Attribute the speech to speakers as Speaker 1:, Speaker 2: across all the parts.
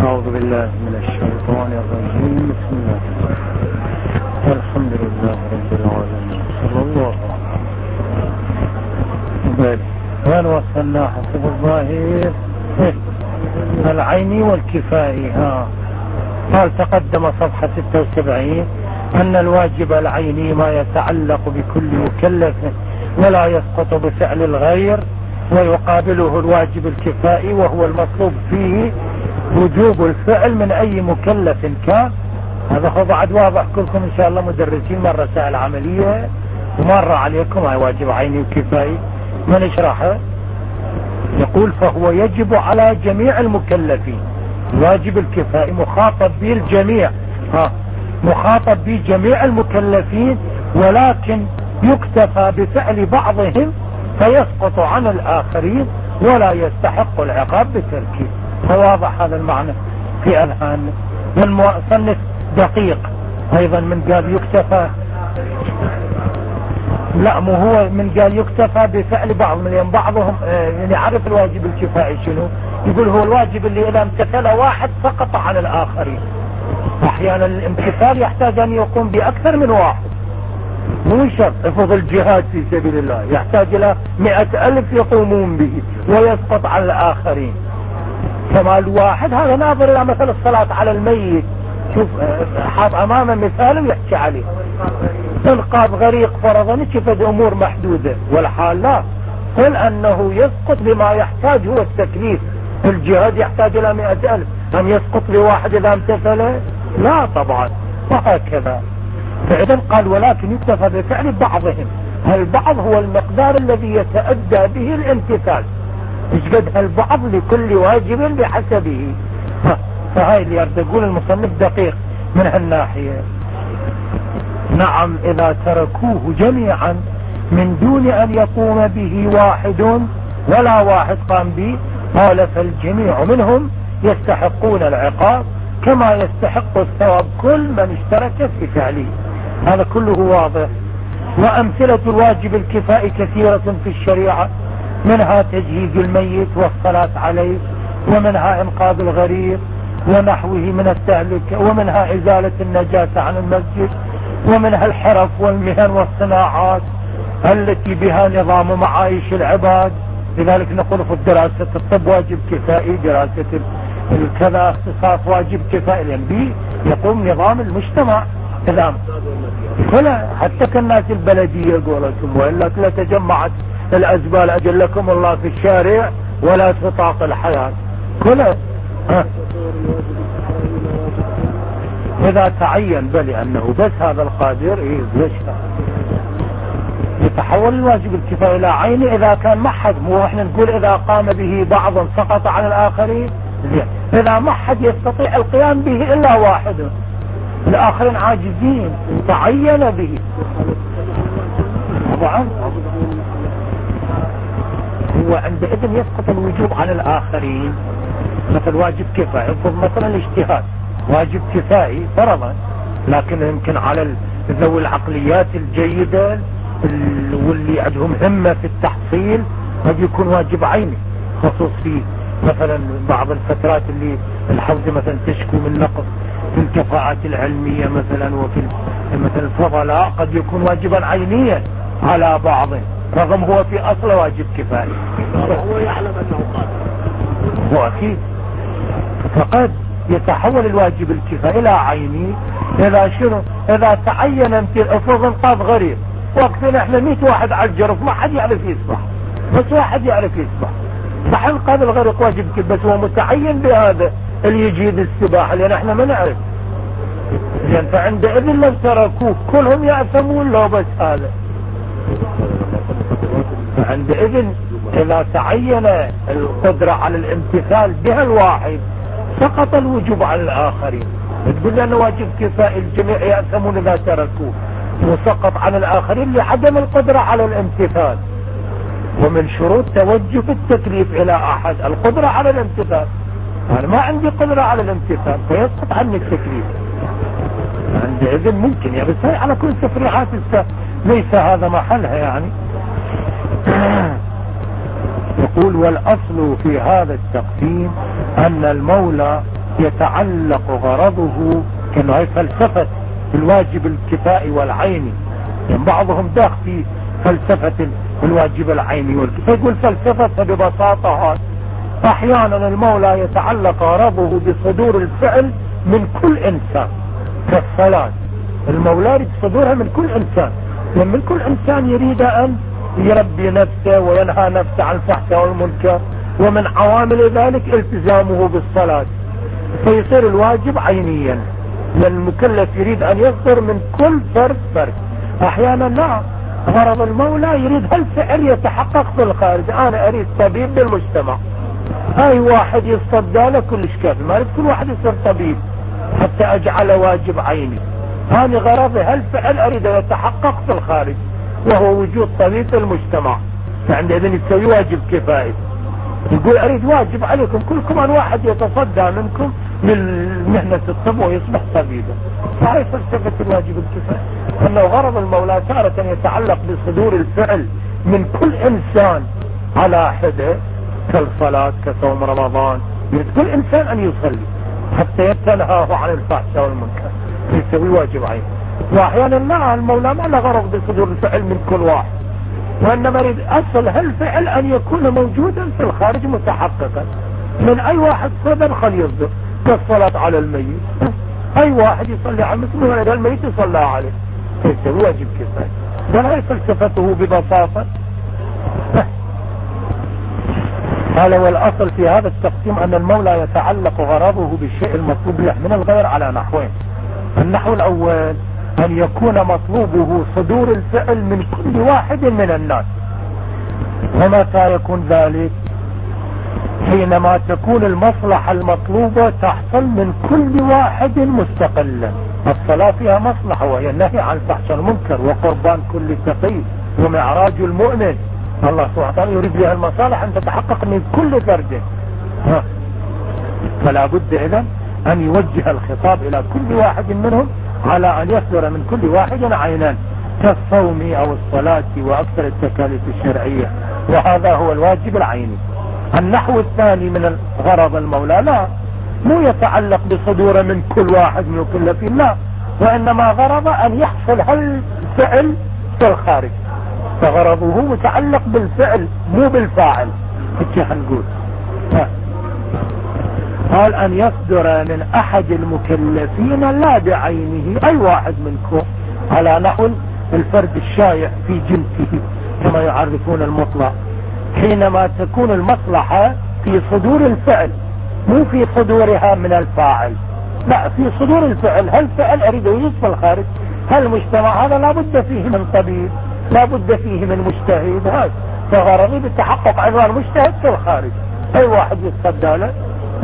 Speaker 1: أعوذ بالله من الشيطان الرجيم. بسم الله والحمد لله رب العالمين صلى الله عليه وسلم. وين وصلنا حسب الظاهر؟ العيني والكفائي. قال تقدم صفحة 76 أن الواجب العيني ما يتعلق بكل مكلف ولا يسقط بفعل الغير، ويقابله الواجب الكفائي وهو المطلوب فيه وجوب الفعل من أي مكلف كان. هذا هو بعد واضح، كلكم إن شاء الله مدرسين مرة سائل عملية ومرة عليكم هاي واجب عيني وكفائي. من اشرحه؟ يقول فهو يجب على جميع المكلفين. الواجب الكفائي مخاطب به الجميع، مخاطب به جميع المكلفين، ولكن يكتفى بفعل بعضهم فيسقط عن الآخرين ولا يستحق العقاب بتركه. فواضح هذا المعنى في أذهان. والمصنف دقيق أيضا من قال يكتفى، لا مو هو من قال يكتفى بفعل بعض، من بعضهم يعني عرف الواجب الكفائي شنو. يقول هو الواجب اللي إذا امتثل واحد سقط عن الآخرين. أحيانا الامتثال يحتاج أن يقوم بأكثر من واحد، مو شرط. افرض الجهاد في سبيل الله يحتاج إلى 100,000 يقومون به ويسقط على الآخرين. فما الواحد هذا ناظر إلى مثل الصلاة على الميت، شوف حاط أمامه مثال ويحكي عليه. انقاذ غريق فرضا شفت أمور محدودة، والحال لا. قل أنه يسقط بما يحتاج هو التكليف. الجهاد يحتاج إلى 100,000، أم يسقط بواحد إذا امتثل؟ لا طبعا. وهكذا. فإذا قال ولكن يكتفى بفعل بعضهم. البعض هو المقدار الذي يتأدى به الامتثال. مش قد البعض لكل واجب بحسبه. فهاي اللي يقول المصنف دقيق من هالناحية. نعم إذا تركوه جميعا من دون أن يقوم به واحد ولا واحد قام به، قال فالجميع منهم يستحقون العقاب كما يستحق الثواب كل من اشترك في فعله. هذا كله واضح. وأمثلة الواجب الكفائي كثيرة في الشريعة، منها تجهيز الميت والصلاة عليه، ومنها إنقاذ الغريق ونحوه من التهلكة، ومنها إزالة النجاسة عن المسجد، ومنها الحرف والمهن والصناعات التي بها نظام معايش العباد. لذلك نقول في دراسة الطب واجب كفائي، دراسة الكذا اختصاص واجب كفائي، لأن به يقوم نظام المجتمع. نظام كلها حتى كالناس البلدية قولتهم، وإلا كلا تجمعت الأزبال أجلكم الله في الشارع ولا تطاق الحياة كلها. إذا تعين بل أنه بس هذا القادر يتحول الواجب الكفائي إلى عيني إذا كان ما حد. مو احنا نقول إذا قام به بعض سقط عن الآخرين. إذا ما حد يستطيع القيام به إلا واحد، الآخرين عاجزين، تعين به طبعا. هو عندئذ يسقط الوجوب عن الآخرين. مثل واجب كفائي مثلا الاجتهاد واجب كفائي فرضا، لكن يمكن على ذوي العقليات الجيدة واللي عندهم همة في التحصيل قد يكون واجب عيني، خصوص في مثلا بعض الفترات اللي الحوزة مثلا تشكو من نقص في الكفاءات العلمية مثلا، وفي مثلا الفضلاء قد يكون واجبا عينيا على بعض رغم هو في أصل واجب كفائي.
Speaker 2: هو يعلم أنه قادر،
Speaker 1: هو أكيد. فقد يتحول الواجب الكفائي إلى عيني إذا شنو؟ إذا تعين افرض انقاذ غريب، وقتنا احنا 100 واحد على الجرف ما حد يعرف يسبح، بس واحد يعرف يسبح، صح انقاذ الغريق واجب كفائي، بس هو متعين بهذا اللي يجيد السباحة لأن احنا ما نعرف. لأن فعندئذ لو تركوه كلهم يأثمون له بس هذا. فعندئذ إذا تعين القدرة على الامتثال بها الواحد سقط الوجوب على الآخرين. تقول لأنه واجب كفائي الجميع يأثمون إذا تركوه، وسقط على الآخرين لعدم القدرة على الامتثال. ومن شروط توجه التكليف إلى أحد القدرة على الامتثال. أنا ما عندي قدرة على الامتثال فيسقط عني التكليف. عندئذ ممكن بس هي على كل تفريعات ليس هذا محلها يعني. يقول والأصل في هذا التقسيم أن المولى يتعلق غرضه، كأنه هي فلسفة الواجب الكفائي والعيني. يعني بعضهم داخل في فلسفة الواجب العيني والكفائي، يقول فلسفة ببساطة هذا احيانا المولى يتعلق غرضه بصدور الفعل من كل انسان، كالصلاة المولى يريد صدورها من كل انسان، لما كل انسان يريد ان يربي نفسه وينهى نفسه عن الفحشاء والمنكر، ومن عوامل ذلك التزامه بالصلاة، فيصير الواجب عينيا، لأن المكلف يريد ان يصدر من كل فرد. احيانا لا، غرض المولى يريد هالفعل يتحقق في الخارج. انا اريد طبيب بالمجتمع، اي واحد يصدى له كلش كافي، ما اريد كل واحد يصير طبيب حتى اجعل واجب عيني. انا غرضي هالفعل اريد يتحقق في الخارج، وهو وجود طبيب في المجتمع، فعندئذ يسوي واجب كفائي. يقول اريد واجب عليكم كلكم ان واحد يتصدى منكم لمهنة الطب ويصبح طبيبا. فهي فلسفة الواجب الكفائي، انه غرض المولى تارة يتعلق بصدور الفعل من كل انسان على حده، كالصلاة كصوم رمضان، يريد كل انسان ان يصلي حتى يتنهاه عن الفحشاء والمنكر، يسوي واجب عين. واحيانا لا، المولى ما له غرض بصدور الفعل من كل واحد، وانما يريد اصل هالفعل ان يكون موجودا في الخارج متحققا. من اي واحد صدر خل يصدر، كالصلاة على الميت، اي واحد يصلي على المسلم ولد الميت يصلى عليه، يسوي واجب كفاية. ولا فلسفته ببساطة. قال والاصل في هذا التقسيم ان المولى يتعلق غرضه بالشيء المطلوب له من الغير على نحوين. النحو الاول ان يكون مطلوبه صدور الفعل من كل واحد من الناس. ومتى يكون ذلك؟ حينما تكون المصلحة المطلوبة تحصل من كل واحد مستقلا. الصلاة فيها مصلحة وهي النهي عن الفحشاء والمنكر وقربان كل تقي ومعراج المؤمن. الله سبحانه وتعالى يريد بها المصالح ان تتحقق من كل فرد. فلا بد اذن ان يوجه الخطاب الى كل واحد منهم على ان يصدر من كل واحد عينان، كالصوم او الصلاة واكثر التكاليف الشرعية، وهذا هو الواجب العيني. النحو الثاني من غرض المولى لا، مو يتعلق بصدوره من كل واحد من المكلفين، لا، وانما غرض ان يحصل هالفعل في الخارج، فغرضه متعلق بالفعل مو بالفاعل. هيك هنقول قال ان يصدر من احد المكلفين لا بعينه، اي واحد منكم، على نحو الفرد الشايع في جنسه كما يعرفون المطلق. حينما تكون المصلحة في صدور الفعل مو في صدورها من الفاعل، لا، في صدور الفعل. هل فعل اريد يوجد في الخارج، هالمجتمع هذا لا بد فيه من طبيب، لا بد فيه من مجتهد، هذا فغرضي بالتحقق عنوان مجتهد في الخارج، اي واحد يتصدى له.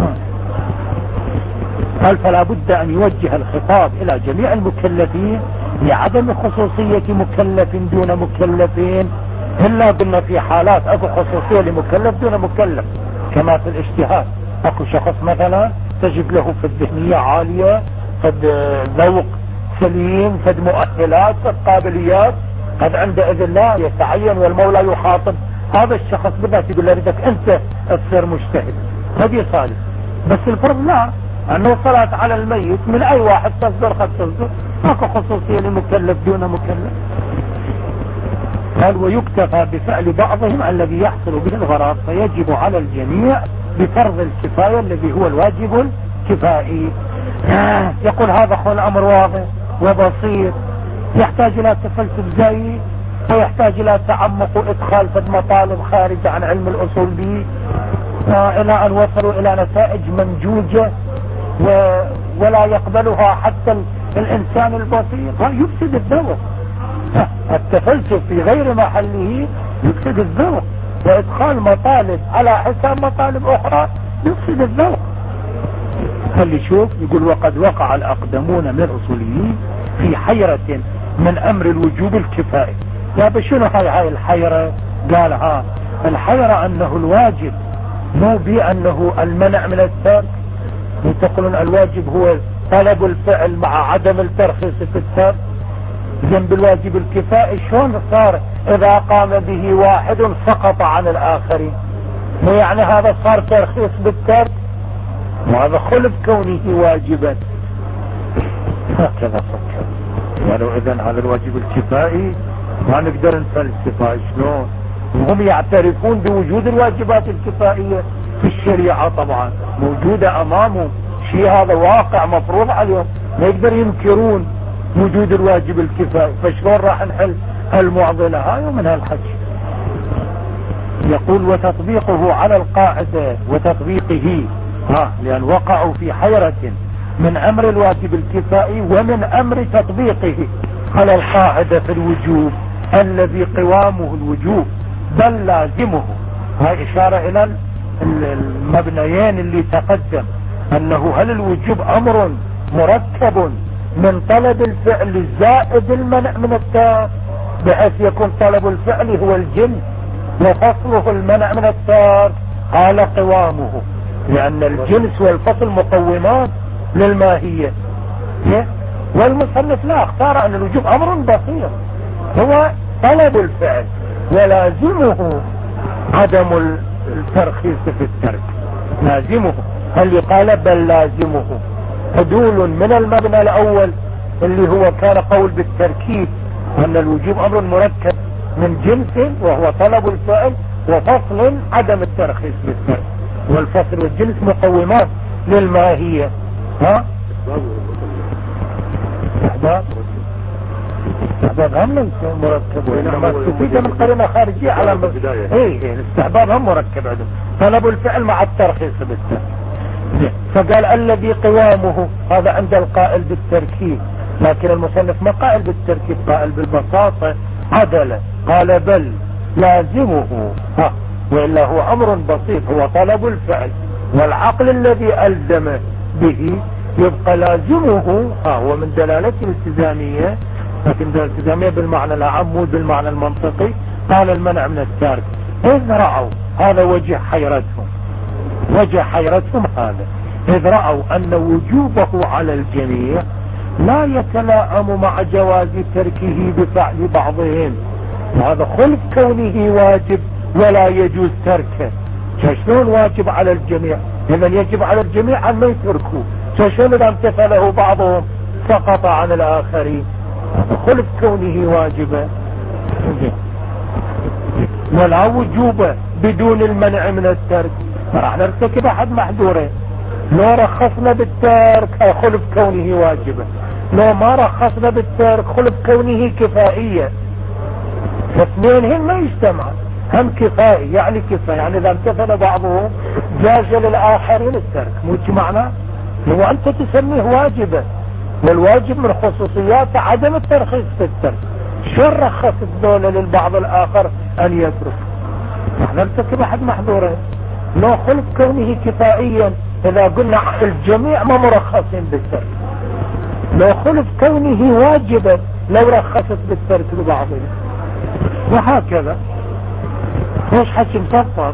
Speaker 1: قال فلا بد ان يوجه الخطاب الى جميع المكلفين لعدم خصوصية مكلف دون مكلفين، الا قلنا في حالات اكو خصوصية لمكلف دون مكلف، كما في الاجتهاد. اكو شخص مثلا تجد له في الذهنية عالية، قد ذوق سليم، قد مؤهلات، قد قابليات، قد عندئذ لا يتعين والمولى يخاطب هذا الشخص بالذات يقول له ردك انت تصير مجتهد، هذه صالح. بس الفرض لا، انه صلاة على الميت من اي واحد تصدر قد تصدر، اكو خصوصية لمكلف دون مكلف. قال ويكتفى بفعل بعضهم الذي يحصل به الغرض، فيجب على الجميع بفرض الكفاية الذي هو الواجب الكفائي. يقول هذا هو الامر واضح وبسيط، يحتاج الى تفلسف زي، ويحتاج الى تعمق وادخال في مطالب خارجة عن علم الاصول به، الى ان وصلوا الى نتائج منجوجة ولا يقبلها حتى الانسان البسيط. يفسد الذوق، التفلسف في غير محله يفسد الذوق، وادخال مطالب على حساب مطالب اخرى يفسد الذوق. خلي شوف يقول وقد وقع الاقدمون من الاصوليين في حيرة من امر الوجوب الكفائي. يا شنو هاي الحيرة؟ قال الحيرة انه الواجب مو بانه المنع من الترك، يقولون الواجب هو طلب الفعل مع عدم الترخيص في الترك. جنب الواجب الكفائي شلون صار اذا قام به واحد سقط عن الاخرين؟ يعني هذا صار ترخيص بالترك؟ وهذا خلف كونه واجبا. هكذا فكر. قالوا اذن هذا الواجب الكفائي ما نقدر نفلسفه شلون، وهم يعترفون بوجود الواجبات الكفائية في الشريعة، طبعا موجودة امامهم، شيء هذا واقع مفروض عليهم، ما يقدر ينكرون وجود الواجب الكفائي. فشلون راح نحل المعضلة هاي؟ ومن هالحكي يقول وتطبيقه على القاعدة وتطبيقه لأن وقعوا في حيرة من أمر الواجب الكفائي ومن أمر تطبيقه على القاعدة في الوجوب الذي قوامه الوجوب بل لازمه. هاي إشارة إلى المبنيين اللي تقدم، أنه هل الوجوب أمر مركب من طلب الفعل الزائد المنع من التارك، بحيث يكون طلب الفعل هو الجنس وفصله المنع من التارك، قال قوامه، لأن الجنس والفصل مقومات للماهية. والمصنف لا، اختار أن الوجوب أمر بسيط هو طلب الفعل ولازمه عدم الترخيص في الترك، لازمه. اللي قال بل لازمه حدول من المبنى الأول اللي هو كان قول بالتركيب أن الوجوب أمر مركب من جنس وهو طلب الفعل وفصل عدم الترخيص بالترك، والفصل والجنس مقومات للماهية. الاستحباب هم ليس مركب، وإنما تفيد من قرينة خارجية على الاستحباب هم مركب عندهم طلب الفعل مع الترخيص بالترك. فقال الذي قوامه، هذا عند القائل بالتركيب، لكن المصنف ما قائل بالتركيب، قائل بالبساطة عدله، قال بل لازمه، وإلا هو أمر بسيط هو طلب الفعل، والعقل الذي ألزم به يبقى لازمه ومن دلالة الالتزامية، لكن الالتزامية بالمعنى العام مو بالمعنى المنطقي. قال المنع من التارك، إذ رأوا هذا وجه حيرتهم هذا، إذ رأوا أن وجوبه على الجميع لا يتلائم مع جواز تركه بفعل بعضهم، وهذا خلف كونه واجب ولا يجوز تركه. شلون واجب على الجميع؟ لمن يجب على الجميع أن ما يتركوا، شلون إذا امتثله بعضهم سقط عن الآخرين؟ هذا خلف كونه واجبا. ولا وجوب بدون المنع من الترك، راح نرتكب أحد محظورين، لو رخصنا بالترك خلف كونه واجبا، لو ما رخصنا بالترك خلف كونه كفائيا. فاثنين هم ما يجتمعون، هم كفائي يعني كفاية، يعني إذا امتثل بعضهم جاز للآخرين الترك، مو معناه هو أنت تسميه واجبا، والواجب من خصوصيات عدم الترخيص في الترك. شو رخص الدولة للبعض الآخر أن يترك؟ نحن نرتكب أحد محظورين، لو خلف كونه كفائيا إذا قلنا الجميع ما مرخصين بالترك، لو خلف كونه واجبا لو رخصت بالترك لبعضهم، وهكذا. مش حكي مصفر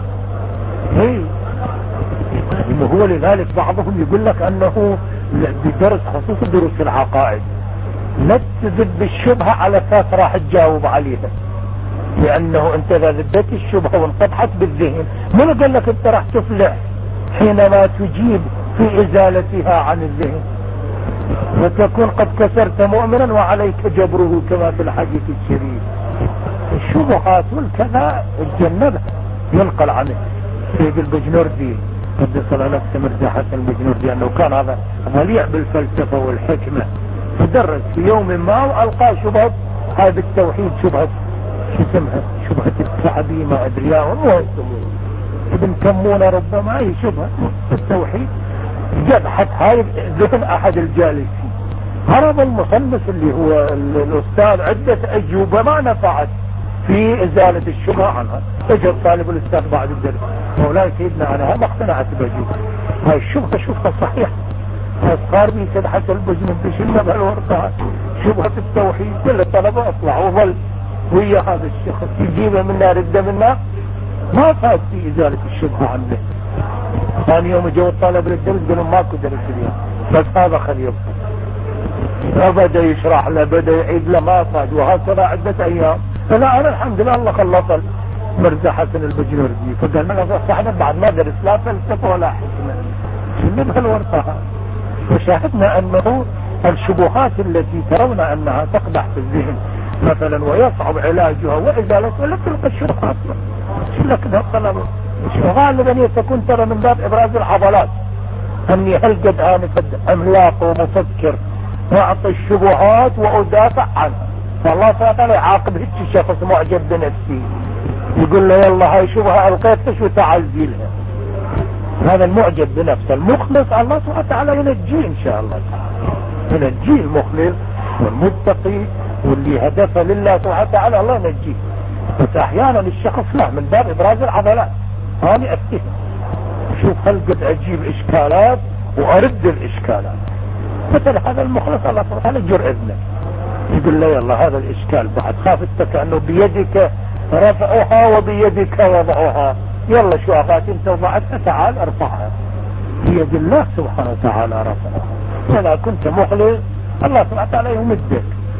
Speaker 1: هو. لذلك بعضهم يقول لك أنه بدرس خصوص دروس العقائد لا تذب بالشبهة على اساس راح تجاوب عليها، لأنه أنت إذا ذبت الشبهة وانقطعت بالذهن من قال لك أنت راح تفلح حينما تجيب في إزالتها عن الذهن، وتكون قد كسرت مؤمنا وعليك جبره كما في الحديث الشريف. الشبهات والكذا الجنبها. ينقل عنه سيد البجنوردي قدس الله نفسه مرزا حسن البجنوردي أنه كان هذا مليء بالفلسفة والحكمة، فدرس في يوم ما وألقى شبهة هذا التوحيد، شبهة شو اسمها، شبهة الكعبي ما أدري ابن كمونة ربما، هي شبهة التوحيد. جبحت هاي ذهن أحد الجالسين، هرب المصنف اللي هو الأستاذ عدة أجوبة ما نفعت في إزالة الشبهة عنها. اجى طالب الأستاذ بعد الدرس، مولاي سيدنا أنا ما اقتنعت بجوب هاي الشبهة، شبهة صحيحة، صار بي سيد حسن البجنوردي شلنا بهالورطة شبهة التوحيد. كل الطلبة اطلعوا وظل ويا هذا الشخص يجيبه منا رده منا، ما فات في إزالة الشبهة عنه. ثاني يوم جو الطالب للدرس قالوا ماكو درس اليوم، بس هذا خليه يبقى. بدأ يشرح له، بدأ يعيد له، ما فات، وهكذا عدة أيام. فلا أنا الحمد لله الله خلص مرزا حسن البجنوردي، فقال لنا صحنا بعد ما درس لا فلسفة ولا حكمة، جنبها الورطة. وشاهدنا أنه الشبهات التي ترون أنها تقدح في الذهن مثلا ويصعب علاجها وإزالتها لا تلقى الشبهات لكنها طلب غالبا تكون ترى من باب إبراز العضلات أني هل قد آنفت عملاق ومفكر وأعطي الشبهات وأدافع عنها. فالله تعالى يعاقب هيك شخص معجب بنفسه يقول له يلا هاي شبهة ألقيتش وتعال زيلها. هذا المعجب بنفسه. المخلص الله سبحانه وتعالى ينجيه إن شاء الله تعالى، ينجيه المخلص والمتقي واللي هدفه لله سبحانه وتعالى الله ينجيه. بس أحيانا الشخص لا من باب إبراز العضلات هاني أفتهم شوف هل قد أجيب إشكالات وأرد الإشكالات. مثل هذا المخلص الله سبحانه وتعالى يجر إذنه يقول له يلا هذا الإشكال بعد خافتك أنه بيدك رفعها وبيدك وضعها، يلا شو أخذت انت وضعتها تعال ارفعها، بيد الله سبحانه وتعالى رفعها. إذا كنت مخلص الله سبحانه وتعالى يمدك.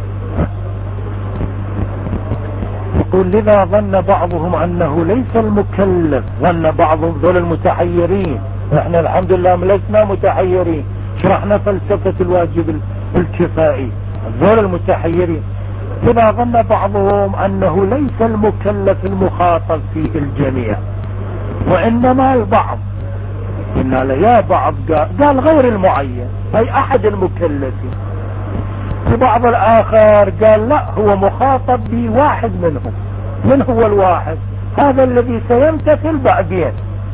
Speaker 1: يقول لذا ظن بعضهم أنه ليس المكلف، ظن بعضهم ذول المتحيرين. احنا الحمد لله لسنا متحيرين، شرحنا فلسفة الواجب الكفائي. ذول المتحيرين لذا ظن بعضهم أنه ليس المكلف المخاطب فيه الجميع وإنما البعض. إن يا بعض قال غير المعين أي أحد المكلفين. في بعض الآخر قال لا هو مخاطب بواحد منهم. من هو الواحد؟ هذا الذي سيمتثل بعدين،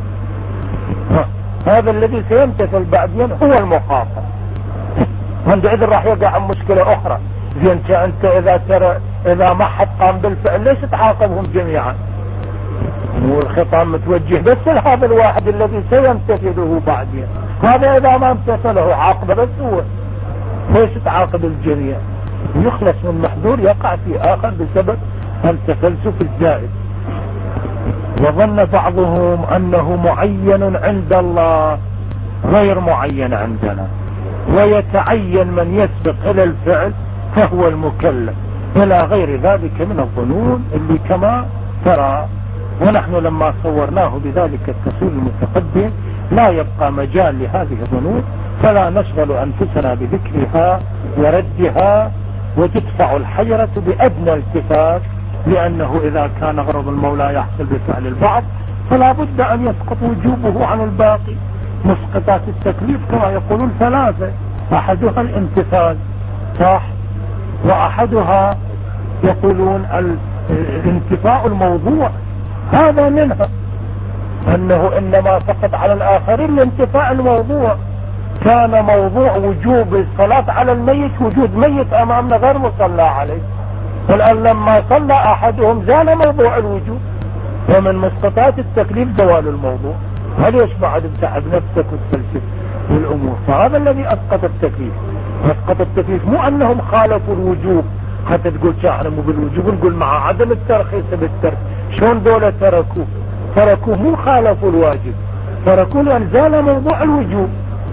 Speaker 1: هذا الذي سيمتثل بعدين هو المخاطب. عندئذ راح يقع مشكلة أخرى. زين انت اذا ما حد قام بالفعل ليش تعاقبهم جميعا؟ والخطاب متوجه بس لهذا الواحد الذي سيمتثله بعدين، هذا اذا ما امتثله عاقبه بس هو، ليش تعاقب الجميع؟ يخلص من محذور يقع في اخر بسبب التفلسف الزائد. وظن بعضهم انه معين عند الله غير معين عندنا، ويتعين من يسبق الى الفعل فهو المكلف، الى غير ذلك من الظنون اللي كما ترى. ونحن لما صورناه بذلك التفصيل المتقدم لا يبقى مجال لهذه الظنون، فلا نشغل انفسنا بذكرها وردها، وتدفع الحيرة بأدنى التفات، لأنه إذا كان غرض المولى يحصل بفعل البعض فلا بد أن يسقط وجوبه عن الباقي. مسقطات التكليف كما يقولون ثلاثة، أحدها الامتثال صح، وأحدها يقولون الانتفاء الموضوع، هذا منها أنه إنما فقط على الآخرين الانتفاء الموضوع. كان موضوع وجوب الصلاة على الميت وجود ميت أمامنا غير مصلى عليه، والآن لما صلى أحدهم زال موضوع الوجوب. ومن مسقطات التكليف زوال الموضوع. هل يشبع تتعب نفسك وتفلسف والأمور؟ فهذا الذي أسقط التكليف. أسقط التكليف مو أنهم خالفوا الوجوب حتى تقول شاعرموا بالوجوب، نقول مع عدم الترخيص بالترك. شلون دولة تركوه مو خالفوا الواجب، تركوه لأن زال موضوع الوجوب.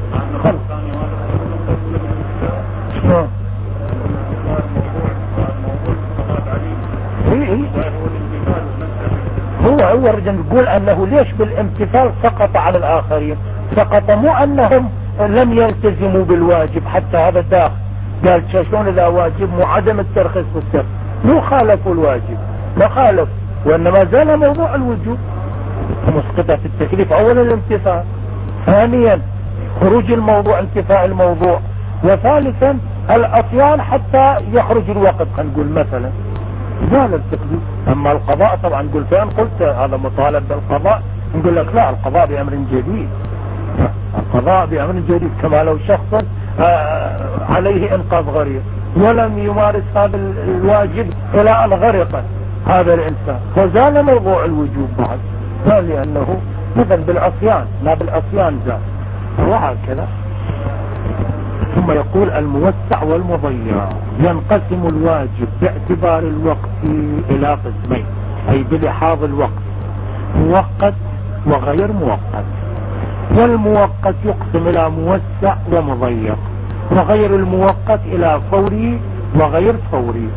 Speaker 1: هو رجل يقول أنه ليش بالامتثال سقط على الآخرين؟ سقط مو أنهم لم يلتزموا بالواجب، حتى هذا داخل قال شلون إذا واجب مو عدم الترخيص بالترك، مو خالفوا الواجب ما خالف، وإنما زال موضوع الوجوب. مسقطة التكليف أولا الامتثال، ثانيا خروج الموضوع انتفاء الموضوع، وثالثا العصيان حتى يخرج الوقت. نقول مثلا زال التكليف. أما القضاء طبعا نقول فين قلت هذا مطالب بالقضاء، نقول لك لا، القضاء بأمر جديد، القضاء بأمر جديد. كما لو شخص عليه إنقاذ غريق ولم يمارس هذا الواجب إلى أن غرق هذا الإنسان فزال موضوع الوجوب بعد، لأنه مثلا بالعصيان لا بالعصيان زال، وهكذا. ثم يقول الموسع والمضيع. ينقسم الواجب باعتبار الوقت إلى قسمين، أي بلحاظ الوقت، مؤقت وغير مؤقت. والمؤقت يقسم إلى موسع ومضيق، وغير المؤقت إلى فوري وغير فوري.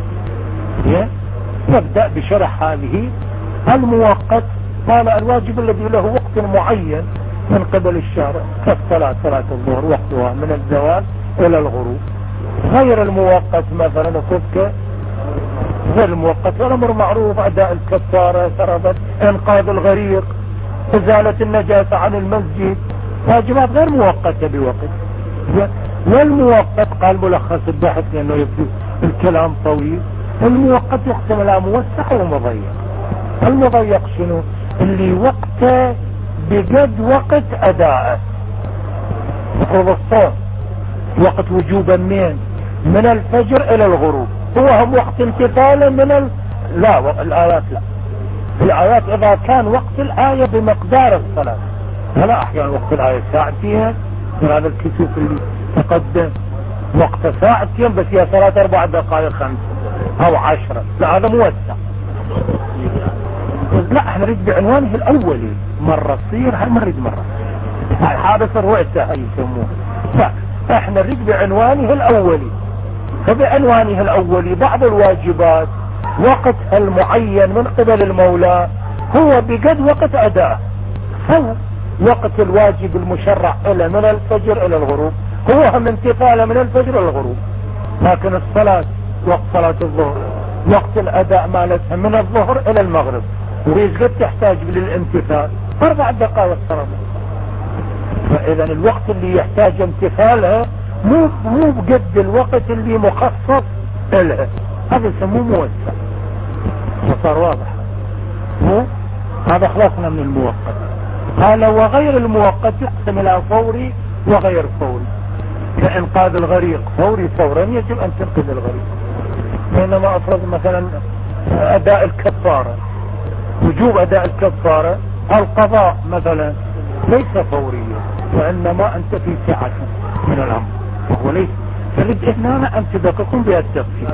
Speaker 1: نبدأ بشرح هذه. المؤقت قال الواجب الذي له وقت معين من قبل الشارع، كالصلاة صلاة الظهر وقتها من الزوال الى الغروب. غير المؤقت مثلا كفك غير المؤقت الامر معروف، اداء الكفارة، سربت، انقاذ الغريق، ازالة النجاسة عن المسجد، واجبات غير مؤقتة بوقت. والمؤقت قال ملخص البحث لانه يبدو الكلام طويل، المؤقت يقسم الى موسع ومضيق. المضيق شنو؟ اللي وقته بقد وقت اداءه. مفروض الصوم وقت وجوبا من الفجر الى الغروب، هو هم وقت امتثاله لا الايات لا، الايات اذا كان وقت الايه بمقدار الصلاه، هلا احيانا وقت الايه ساعة فيها من هذا الكسوف اللي تقدم وقت ساعتين بس هي صلاة 4 دقائق 5 او 10، لا هذا موسع. لا احنا نريد بعنوانه الاولي، مرة تصير هاي نريد مرة هاي حادث الرؤسة هاي يسموه. احنا نريد بعنوانه الاولي، فبعنوانه الاولي بعض الواجبات وقتها المعين من قبل المولى هو بقد وقت اداء. هو وقت الواجب المشرع الى من الفجر الى الغروب هو هم امتثاله من الفجر الى الغروب، لكن الصلاة وقت صلاة الظهر وقت الاداء مالتها من الظهر الى المغرب، ويش قد تحتاج للامتثال 4 دقائق صلاة. فاذا الوقت اللي يحتاج امتثالها مو بقد الوقت اللي مخصص لها، هذا يسموه موسع. وصار واضح هذا خلصنا من المؤقت. قال وغير المؤقت يقسم الى فوري وغير فوري، كإنقاذ الغريق فوري فورا يجب ان تنقذ الغريق، بينما افرض مثلا اداء الكفارة، وجوب اداء الكفارة القضاء مثلا ليس فوريا، وانما انت في سعة من الامر وهو ليس، فلد هنا ان تدققون بها التفسير.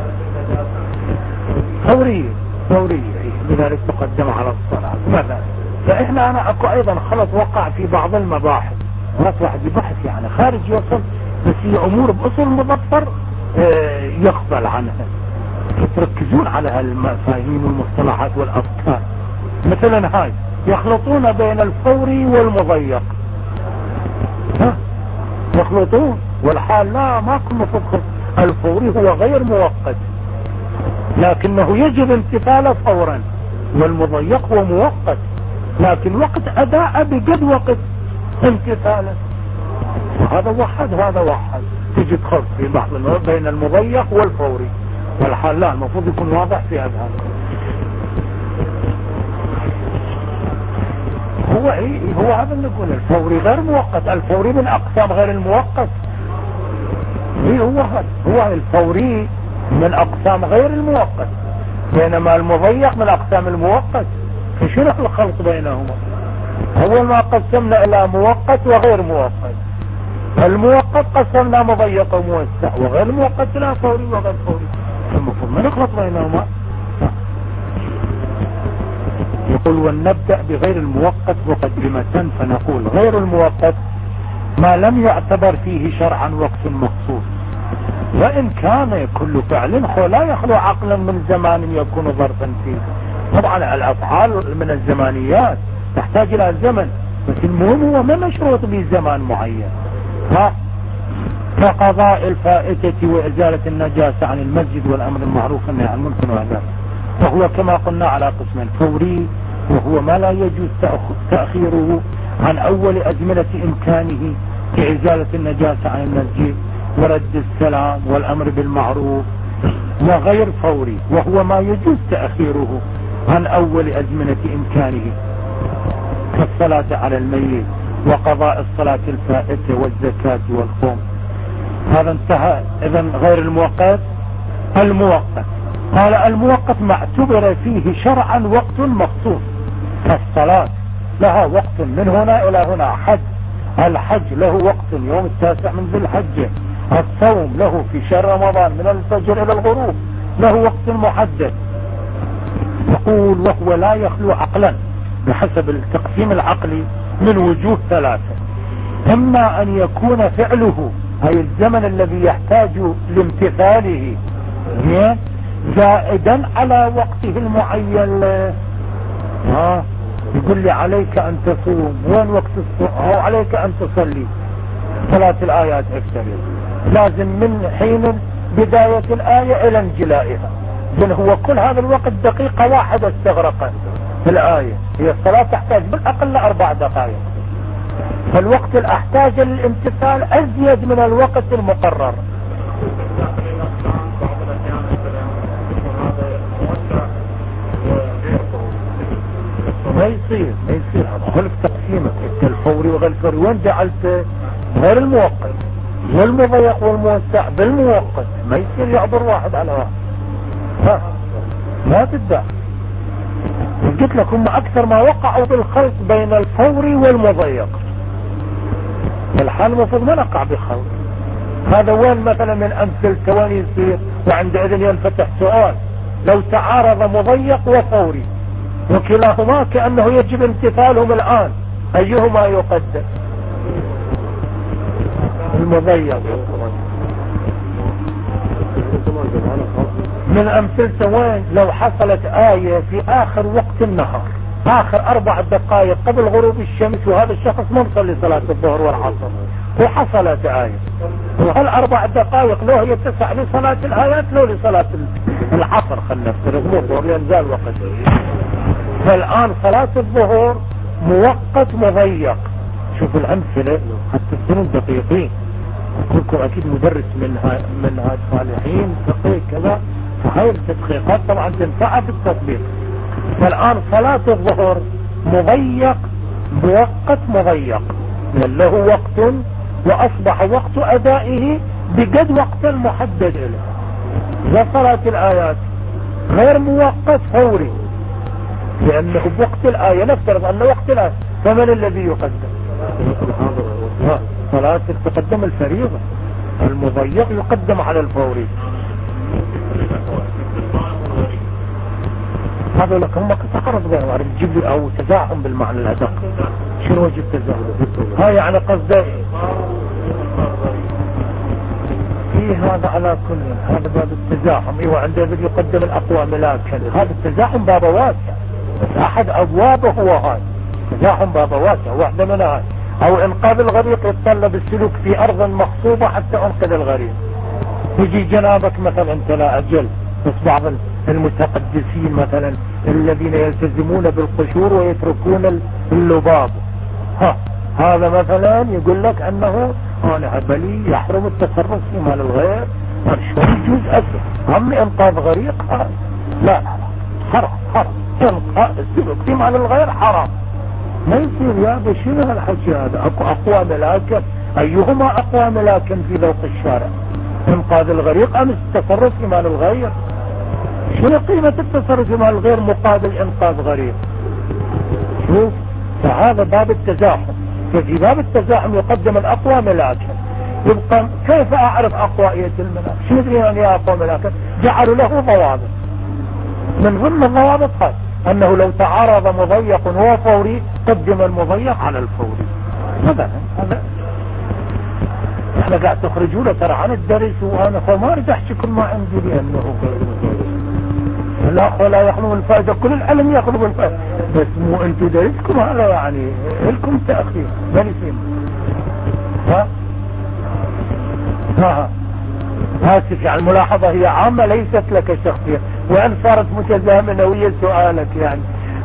Speaker 1: فورية لذلك تقدم على الصلاة مثلا. فاحنا انا اكو ايضا خلط وقع في بعض المباحث، خلط واحد ببحث يعني خارج يوصل، بس هي امور باصل المظفر يقبل عنها، تركزون على هالمفاهيم والمصطلحات والافكار. مثلا هاي يخلطون بين الفوري والمضيق، يخلطون، والحال لا ما كنا تدخل. الفوري هو غير مؤقت لكنه يجب امتثاله فورا، والمضيق هو مؤقت لكن وقت اداء بقد وقت امتثاله. هذا وحد وهذا وحد، تجي تخلط في بعض بين المضيق والفوري، والحال لا، المفروض يكون واضح في اذهان. هو هذا اللي نقول، الفوري غير مؤقت، الفوري من اقسام غير المؤقت. هو الفوري من اقسام غير المؤقت، بينما المضيق من اقسام المؤقت. فشنو الخلط بينهما؟ اول ما قسمنا الى مؤقت وغير مؤقت، المؤقت قسمنا مضيق وموسع، وغير المؤقت لا فوري وغير فوري، المفروض ما نخلط بينهما. يقول ونبدأ بغير المؤقت مقدمة، فنقول غير المؤقت ما لم يعتبر فيه شرعا وقت مخصوص، وإن كان كل فعل لا يخلو عقلا من زمان يكون ظرفا فيه. طبعا الأفعال من الزمانيات تحتاج إلى الزمن، بس المهم هو ما مشروط بزمان معين. كقضاء الفائتة وإزالة النجاسة عن المسجد والأمر المعروف والنهي عن المنكر وهذا، وهو كما قلنا على قسمين: فوري وهو ما لا يجوز تأخيره عن أول أزمنة إمكانه كإزالة النجاسة عن المسجد ورد السلام والأمر بالمعروف، وغير فوري وهو ما يجوز تأخيره عن أول أزمنة إمكانه كالصلاة على الميت وقضاء الصلاة الفائتة والزكاة والخوم. هذا انتهى. إذن غير المؤقت. المؤقت قال المؤقت ما اعتبر فيه شرعا وقت مخصوص، كالصلاة لها وقت من هنا إلى هنا، الحج له وقت يوم 9 من ذي الحجة، الصوم له في شهر رمضان من الفجر إلى الغروب له وقت محدد. يقول وهو لا يخلو عقلا بحسب التقسيم العقلي من وجوه 3: إما أن يكون فعله أي الزمن الذي يحتاج لامتثاله زائدا على وقته المعين له، يقول لي عليك ان تصوم، وين وقت الصوم؟ او عليك ان تصلي. صلاة الآيات افترض لازم من حين بداية الآية الى انجلائها، بل هو كل هذا الوقت دقيقة واحدة استغرقت في الآية. هي الصلاة تحتاج بالاقل 4 دقائق، فالوقت الاحتاج للامتثال ازيد من الوقت المقرر. ما يصير هذا خلف تقسيمك انت الفوري وغير الفوري. وين جعلت غير المؤقت والمضيق والموسع بالمؤقت؟ ما يصير يعبر واحد على واحد. ها ما تدع. قلت لك هم اكثر ما وقعوا بالخلط بين الفوري والمضيق. الحال المفروض ما نقع بخلط. هذا وين مثلا من امثلته وين يصير؟ وعندئذ ينفتح سؤال: لو تعارض مضيق وفوري وكلاهما كأنه يجب امتثالهم الآن، أيهما يقدم؟ المضيق. من أمثلته وين؟ لو حصلت آية في آخر وقت النهار، آخر 4 دقائق قبل غروب الشمس، وهذا الشخص ما مصلي صلاة الظهر والعصر، وحصلت آية، وهل 4 دقائق له يتسع لصلاة الآيات لو لصلاة العصر؟ خلنا نفترض مو الظهر لأن زال وقت. فالآن صلاة الظهر مؤقت مضيق. شوفوا الأمثلة حتى تصيرون دقيقين. كلكم أكيد مدرس من هاي صالحين فقه كذا، فهاي التدقيقات طبعا تنفع في التطبيق. فالآن صلاة الظهر مضيق مؤقت مضيق، له وقت وأصبح وقت أدائه بقد وقت المحدد له. وصلاة الآيات غير مؤقت فوري، لأنه بوقت الآية نفترض أنه وقت الآية، فمن الذي يقدم؟ صلاة تقدم الفريضة، المضيق يقدم على الفوري. هذا لك هم تقرب بها تجيب لي أو تزاحم بالمعنى الأدق. شنو وجه التزاحم؟ هاي يعني قصده في هذا على كل هذا باب التزاحم. ايوه عنده يقدم الأقوى ملاكا. هذا التزاحم باب واسع، بس أحد أبوابه هو هاي تزاحم باب واسع، واحدة من هاي. أو إنقاذ الغريق يتطلب السلوك في أرض مخصوبة حتى أنقذ الغريق. يجي جنابك مثلا أنت لا أجل، بس بعض المتقدسين مثلا الذين يلتزمون بالقشور ويتركون اللباب، هذا مثلا يقول لك أنه أنا هبلي يحرم التصرف في مال الغير. شو يجوز أسر هم إنقاذ غريق؟ لا حرام إنقاذ السلوك في مال الغير حرام. ما يصير يا بشير هالحكي هذا. أقوى ملاكا، أيهما أقوى ملاكا في ذوق الشارع؟ إنقاذ الغريق أم التصرف في مال الغير؟ شنو قيمة التصرف في مال الغير مقابل إنقاذ غريق؟ شوف، فهذا باب التزاحم. ففي باب التزاحم يقدم الأقوى ملاكا. يبقى كيف أعرف أقوائية الملاك؟ شو يدري أن هي أقوى ملاكا؟ جعلوا له ضوابط. من ضمن الضوابط هذه أنه لو تعارض مضيق وفوري قدم المضيق على الفوري. مثلا هذا احنا قاعد تخرجوا ترى عن الدرس، وانا فما اريد احكيكم ما عندي، لانه الاخوه لا يحلم الفائده، كل العلم يطلب الفائده، بس مو انتم درسكم هذا يعني لكم تاخير بلسين. اسف يعني الملاحظه هي عامه ليست لك شخصيا، وان صارت متزامنه ويا سؤالك يعني.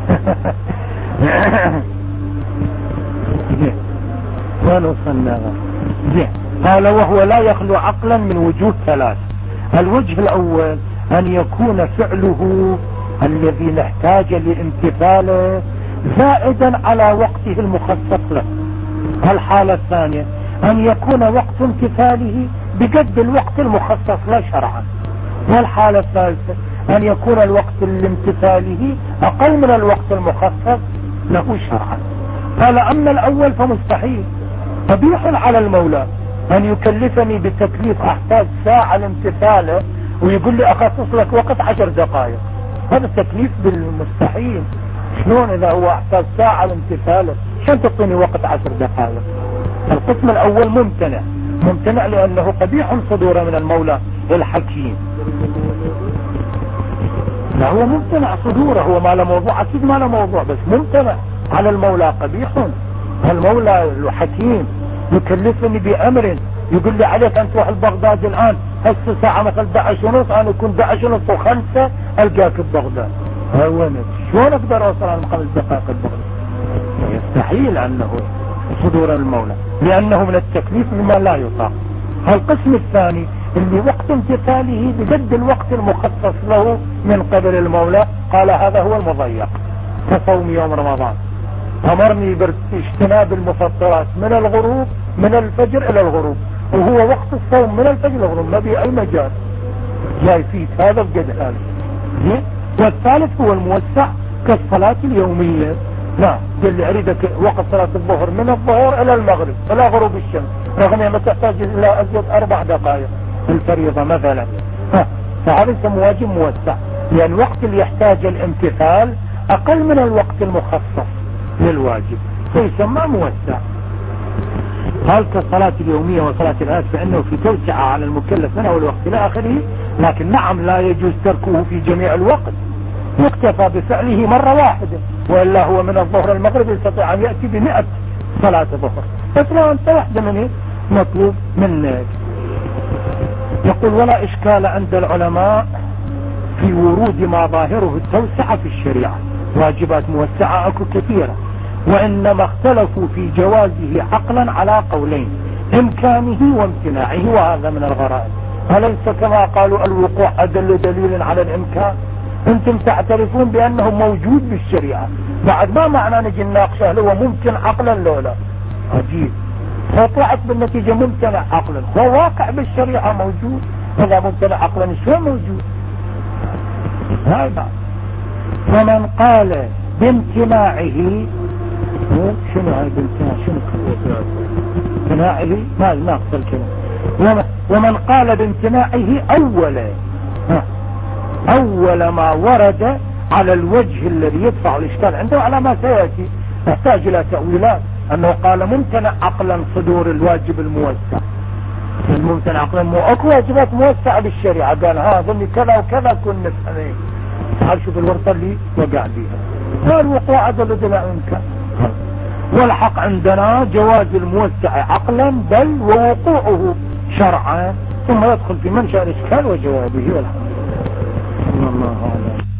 Speaker 1: وين وصلنا؟ قال وهو لا يخلو عقلا من وجوه 3. الوجه الأول أن يكون فعله الذي نحتاج لامتثاله زائدا على وقته المخصص له. الحالة الثانية أن يكون وقت امتثاله بقد الوقت المخصص له شرعا. والحالة الثالثة أن يكون الوقت لامتثاله أقل من الوقت المخصص له شرعا. قال أما الأول فمستحيل، قبيح على المولى أن يكلفني بتكليف أحتاج ساعة لامتثاله ويقول لي أخصص لك وقت 10 دقائق. هذا تكليف بالمستحيل. شلون إذا هو أحتاج ساعة لامتثاله شلون تعطيني وقت 10 دقائق؟ القسم الأول ممتنع لأنه قبيح صدوره من المولى الحكيم. لا هو ممتنع صدوره، هو ما له موضوع، أكيد ما له موضوع، بس ممتنع على المولى قبيح. المولى الحكيم يكلفني بأمر يقول لي عليك أن تروح البغداد الآن هسه ساعة مثل 11:30، أنا يكون 11:05 ألقاك ببغداد. هونت شلون أقدر أوصل عن 5 دقائق ببغداد؟ يستحيل أنه صدور المولى، لأنه من التكليف بما لا يطاق. القسم الثاني اللي وقت امتثاله بجد الوقت المخصص له من قبل المولى، قال هذا هو المضيق كصوم يوم رمضان، أمرني باجتناب المفطرات من الغروب، من الفجر إلى الغروب، وهو وقت الصوم من الفجر إلى الغروب، ما بي أي مجال جاي فيه هذا بقد هذا. والثالث هو الموسع كالصلاة اليومية. لا قال لي أريدك وقت صلاة الظهر من الظهر إلى المغرب إلى غروب الشمس، رغم أنها تحتاج إلى أزيد 4 دقائق الفريضة مثلا، فهذا يسمى واجب موسع، لأن الوقت اللي يحتاج الامتثال أقل من الوقت المخصص للواجب فيسمى موسع. قال كالصلاة اليومية وصلاة الآيات فإنه في توسعة على المكلف من أول وقت إلى آخره، لكن نعم لا يجوز تركه في جميع الوقت، يكتفى بفعله مرة واحدة، وإلا هو من الظهر المغرب يستطيع أن يأتي ب100 صلاة ظهر، بس لو أنت واحدة منه مطلوب منك. يقول ولا إشكال عند العلماء في ورود ما ظاهره التوسعة في الشريعة، واجبات موسعة أكو كثيرة، وإنما اختلفوا في جوازه عقلا على قولين، إمكانه وامتناعه، وهذا من الغرائب. أليس كما قالوا الوقوع أدل دليل على الإمكان؟ أنتم تعترفون بأنه موجود بالشريعة، بعد ما معنى نجي نناقشه هل هو ممكن عقلا لو لا؟ عجيب، فطلعت بالنتيجة ممتنع عقلا، هو واقع بالشريعة موجود، إذا ممتنع عقلا شو موجود؟ هذا. ومن قال بامتناعه، شنو هاي بامتناع؟ شنو امتناعه؟ ما ناقص الكلمة. ومن قال بامتناعه أول ما ورد على الوجه الذي يدفع الإشكال عنده على ما سيأتي، يحتاج إلى تأويلات، أنه قال ممتنع عقلا صدور الواجب الموسع، الممتنع عقلا أكو واجبات موسعة بالشريعة، قال هذا كذا وكذا كن نفهمين، تعال شوف الورطة اللي وقع بيها، قال وقوع عدل بلا إمكان. والحق عندنا جواز الموسع عقلا بل ووقوعه شرعا، ثم يدخل في منشأ الإشكال وجوابه. والحمد لله. الله أعلم.